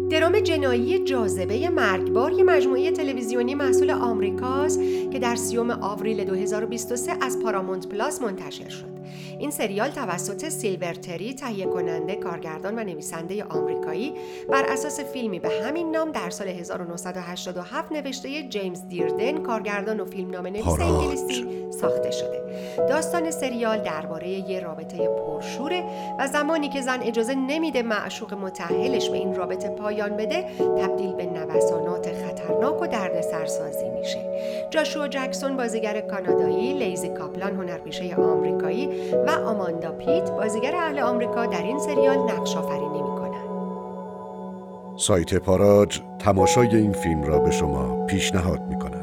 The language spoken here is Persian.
درام جنایی جاذبه مرگبار یه مجموعه تلویزیونی محصول آمریکاست که در 30 آوریل 2023 از پارامونت پلاس منتشر شد. این سریال توسط سیلور تری، تهیه کننده، کارگردان و نویسنده آمریکایی، بر اساس فیلمی به همین نام در سال 1987 نوشته جیمز دیردن، کارگردان و فیلمنامه‌نویس انگلیسی، ساخته شده. داستان سریال درباره یه رابطه پرشوره و زمانی که زن اجازه نمیده معشوق متأهلش به این رابطه پایان بده، تبدیل به نوسانات خطرناک و دردسرسازی میشه. جاشوا جکسون بازیگر کانادایی، لیزی کاپلان هنرپیشه آمریکایی و آماندا پیت بازیگر اهل آمریکا در این سریال نقش آفرینی میکنن. سایت پاراج تماشای این فیلم را به شما پیشنهاد میکند.